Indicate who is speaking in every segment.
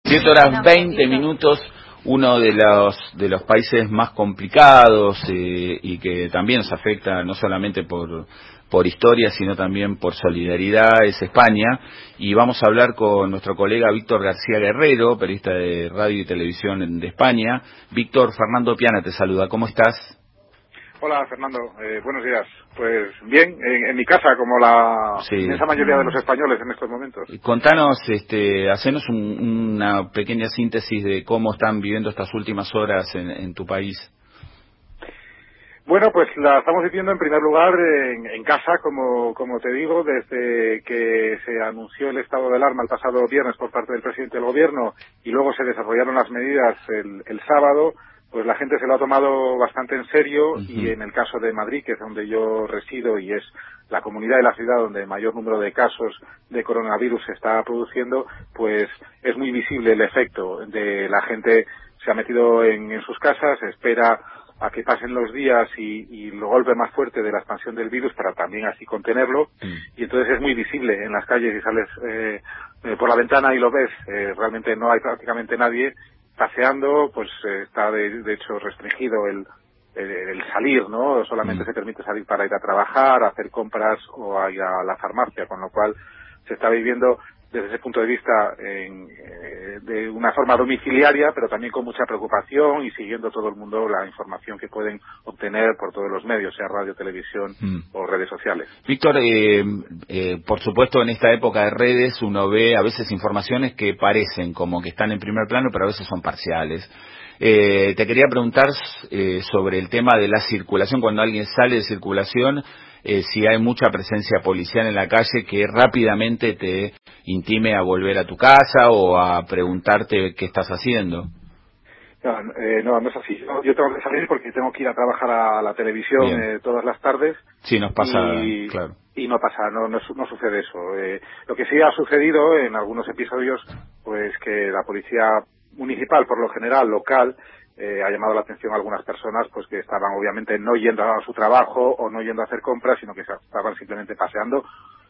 Speaker 1: 7:20, uno de los países más complicados y que también nos afecta no solamente por historia, sino también por solidaridad, es España. Y vamos a hablar con nuestro colega Víctor García Guerrero, periodista de radio y televisión de España. Víctor, Fernando Piana te saluda, ¿cómo estás?
Speaker 2: Hola Fernando, buenos días. Pues bien, en mi casa, como la inmensa mayoría de los españoles en estos momentos.
Speaker 1: Contanos, hacenos una pequeña síntesis de cómo están viviendo estas últimas horas en tu país.
Speaker 2: Bueno, pues la estamos viviendo en primer lugar en casa, como te digo, desde que se anunció el estado de alarma el pasado viernes por parte del presidente del gobierno y luego se desarrollaron las medidas el sábado. Pues la gente se lo ha tomado bastante en serio y en el caso de Madrid, que es donde yo resido y es la comunidad de la ciudad donde el mayor número de casos de coronavirus se está produciendo, pues es muy visible el efecto de la gente se ha metido en sus casas, espera a que pasen los días y el golpe más fuerte de la expansión del virus para también así contenerlo, y entonces es muy visible en las calles y sales por la ventana y lo ves, realmente no hay prácticamente nadie paseando, pues está de hecho restringido el salir, ¿no? Solamente se permite salir para ir a trabajar, a hacer compras o a ir a la farmacia, con lo cual se está viviendo desde ese punto de vista de una forma domiciliaria, pero también con mucha preocupación y siguiendo todo el mundo la información que pueden obtener por todos los medios, sea radio, televisión o redes sociales.
Speaker 1: Víctor, por supuesto en esta época de redes uno ve a veces informaciones que parecen como que están en primer plano, pero a veces son parciales. Te quería preguntar sobre el tema de la circulación, cuando alguien sale de circulación, si hay mucha presencia policial en la calle que rápidamente te intime a volver a tu casa o a preguntarte qué estás haciendo.
Speaker 2: No es así. Yo tengo que salir porque tengo que ir a trabajar a la televisión todas las tardes.
Speaker 1: Sí, nos pasa, claro.
Speaker 2: Y no pasa, no sucede eso. Lo que sí ha sucedido en algunos episodios, pues que la policía municipal, por lo general, local, ha llamado la atención a algunas personas pues que estaban obviamente no yendo a su trabajo o no yendo a hacer compras, sino que estaban simplemente paseando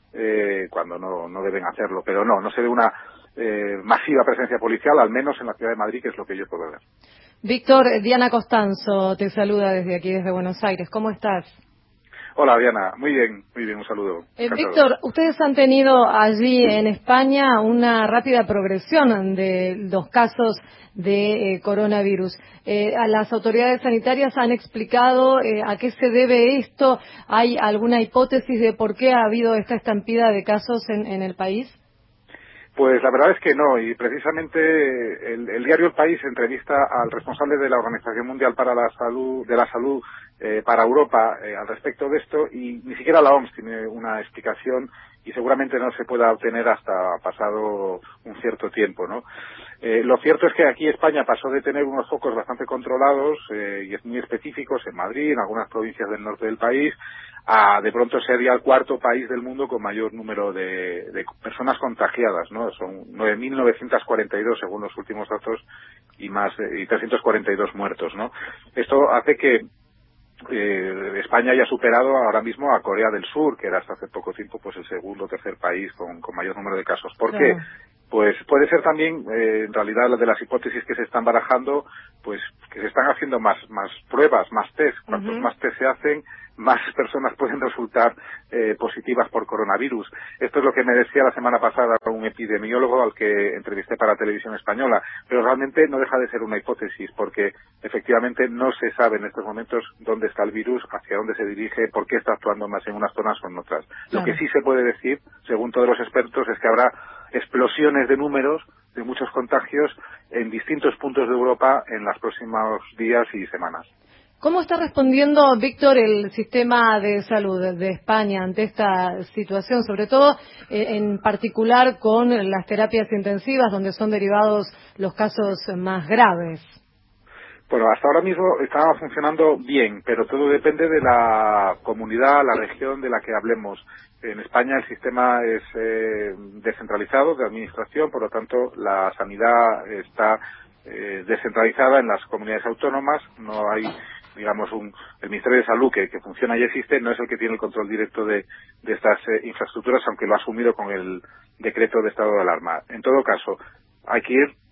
Speaker 2: cuando no deben hacerlo. Pero no se ve una masiva presencia policial, al menos en la ciudad de Madrid, que es lo que yo puedo ver.
Speaker 3: Víctor, Diana Costanzo te saluda desde aquí, desde Buenos Aires. ¿Cómo estás?
Speaker 2: Hola Diana, muy bien, un saludo.
Speaker 3: Víctor, ustedes han tenido allí en España una rápida progresión de los casos de coronavirus. A las autoridades sanitarias han explicado a qué se debe esto. ¿Hay alguna hipótesis de por qué ha habido esta estampida de casos en el país?
Speaker 2: Pues la verdad es que no, y precisamente el diario El País entrevista al responsable de la Organización Mundial para la Salud, para Europa al respecto de esto, y ni siquiera la OMS tiene una explicación y seguramente no se pueda obtener hasta pasado un cierto tiempo, ¿no? Lo cierto es que aquí España pasó de tener unos focos bastante controlados y muy específicos en Madrid, en algunas provincias del norte del país, a de pronto ser ya el cuarto país del mundo con mayor número de personas contagiadas, ¿no? Son 9.942 según los últimos datos y 342 muertos, ¿no? Esto hace que España haya superado ahora mismo a Corea del Sur, que era hasta hace poco tiempo pues el segundo o tercer país con mayor número de casos. ¿Por qué? Pues puede ser también, en realidad, de las hipótesis que se están barajando, pues que se están haciendo más pruebas, más test. Cuantos más test se hacen, más personas pueden resultar positivas por coronavirus. Esto es lo que me decía la semana pasada un epidemiólogo al que entrevisté para Televisión Española, pero realmente no deja de ser una hipótesis, porque efectivamente no se sabe en estos momentos dónde está el virus, hacia dónde se dirige, por qué está actuando más en unas zonas o en otras. Lo que sí se puede decir, según todos los expertos, es que habrá explosiones de números de muchos contagios en distintos puntos de Europa en los próximos días y semanas.
Speaker 3: ¿Cómo está respondiendo, Víctor, el sistema de salud de España ante esta situación, sobre todo en particular con las terapias intensivas, donde son derivados los casos más graves?
Speaker 2: Bueno, hasta ahora mismo está funcionando bien, pero todo depende de la comunidad, la región de la que hablemos. En España el sistema es descentralizado de administración, por lo tanto la sanidad está descentralizada en las comunidades autónomas. No hay, digamos, el Ministerio de Salud que funciona y existe, no es el que tiene el control directo de estas infraestructuras, aunque lo ha asumido con el decreto de estado de alarma. En todo caso, hay que ir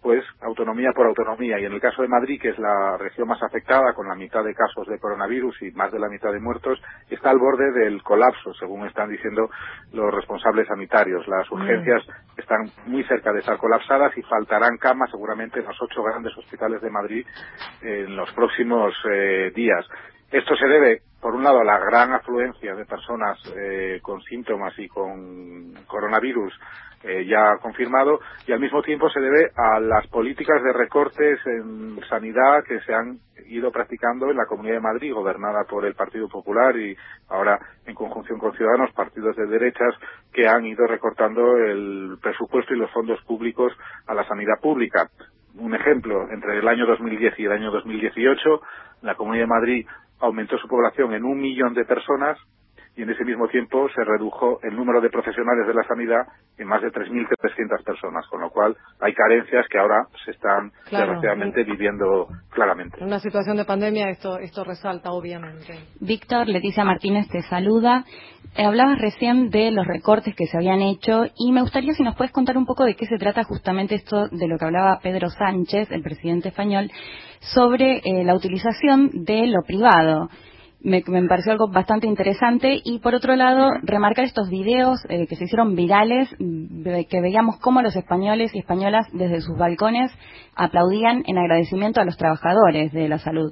Speaker 2: pues autonomía por autonomía. Y en el caso de Madrid, que es la región más afectada, con la mitad de casos de coronavirus y más de la mitad de muertos, está al borde del colapso, según están diciendo los responsables sanitarios. Las urgencias están muy cerca de estar colapsadas y faltarán camas seguramente en los 8 grandes hospitales de Madrid en los próximos días. Esto se debe, por un lado, a la gran afluencia de personas con síntomas y con coronavirus ya confirmado, y al mismo tiempo se debe a las políticas de recortes en sanidad que se han ido practicando en la Comunidad de Madrid, gobernada por el Partido Popular y ahora en conjunción con Ciudadanos, partidos de derechas, que han ido recortando el presupuesto y los fondos públicos a la sanidad pública. Un ejemplo, entre el año 2010 y el año 2018, la Comunidad de Madrid aumentó su población en 1 millón de personas y en ese mismo tiempo se redujo el número de profesionales de la sanidad en más de 3.300 personas, con lo cual hay carencias que ahora se están desgraciadamente viviendo claramente.
Speaker 3: En una situación de pandemia esto resalta, obviamente.
Speaker 4: Víctor, Leticia Martínez te saluda. Hablabas recién de los recortes que se habían hecho y me gustaría si nos puedes contar un poco de qué se trata justamente esto de lo que hablaba Pedro Sánchez, el presidente español, sobre la utilización de lo privado. Me pareció algo bastante interesante y por otro lado remarcar estos videos que se hicieron virales, que veíamos cómo los españoles y españolas desde sus balcones aplaudían en agradecimiento a los trabajadores de la salud.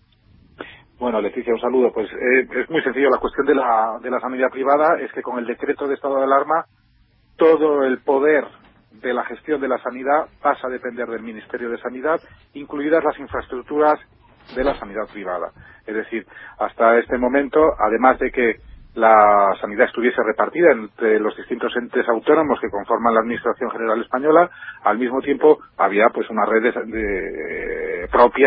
Speaker 2: Bueno, Leticia, un saludo. Pues es muy sencillo. La cuestión de la sanidad privada es que con el decreto de estado de alarma todo el poder de la gestión de la sanidad pasa a depender del Ministerio de Sanidad, incluidas las infraestructuras de la sanidad privada. Es decir, hasta este momento, además de que la sanidad estuviese repartida entre los distintos entes autónomos que conforman la Administración General Española, al mismo tiempo había pues una red propia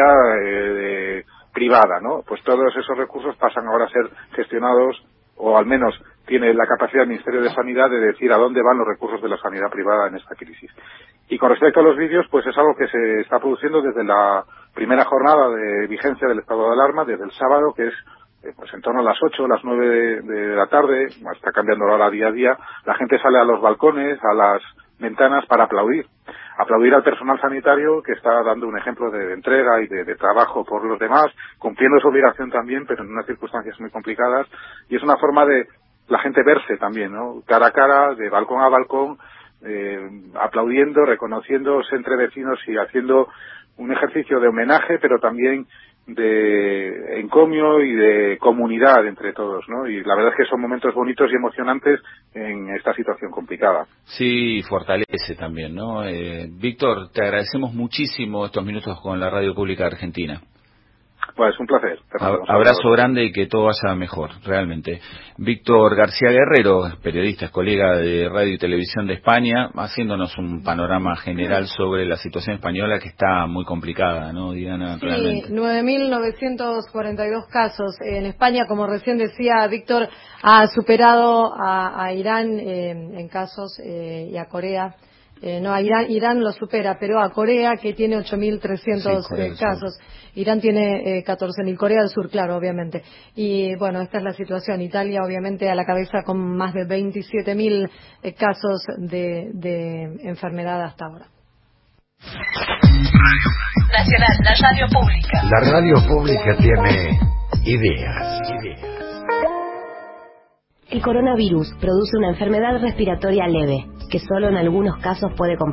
Speaker 2: privada, ¿no? Pues todos esos recursos pasan ahora a ser gestionados, o al menos tiene la capacidad el Ministerio de Sanidad de decir a dónde van los recursos de la sanidad privada en esta crisis. Y con respecto a los vídeos, pues es algo que se está produciendo desde la primera jornada de vigencia del estado de alarma, desde el sábado, que es pues en torno a las 8, las 9 de la tarde, está cambiando la hora día a día, la gente sale a los balcones, a las ventanas para aplaudir al personal sanitario que está dando un ejemplo de entrega y de trabajo por los demás, cumpliendo su obligación también, pero en unas circunstancias muy complicadas, y es una forma de la gente verse también, ¿no? Cara a cara, de balcón a balcón, aplaudiendo, reconociéndose entre vecinos y haciendo un ejercicio de homenaje, pero también de encomio y de comunidad entre todos, ¿no? Y la verdad es que son momentos bonitos y emocionantes en esta situación complicada.
Speaker 1: Sí, fortalece también, ¿no? Víctor, te agradecemos muchísimo estos minutos con la Radio Pública de Argentina.
Speaker 2: Pues un placer.
Speaker 1: Abrazo grande y que todo vaya mejor, realmente. Víctor García Guerrero, periodista, es colega de Radio y Televisión de España, haciéndonos un panorama general sobre la situación española que está muy complicada, ¿no, Diana?
Speaker 3: Sí,
Speaker 1: realmente.
Speaker 3: 9.942 casos. En España, como recién decía Víctor, ha superado a Irán en casos y a Corea. No, a Irán lo supera, pero a Corea, que tiene 8.300 casos. Irán tiene 14.000. Corea del Sur, claro, obviamente. Y bueno, esta es la situación. Italia, obviamente, a la cabeza con más de 27.000 casos de enfermedad hasta ahora.
Speaker 5: Nacional, la radio pública.
Speaker 6: La radio pública tiene ideas.
Speaker 7: El coronavirus produce una enfermedad respiratoria leve, que solo en algunos casos puede complicar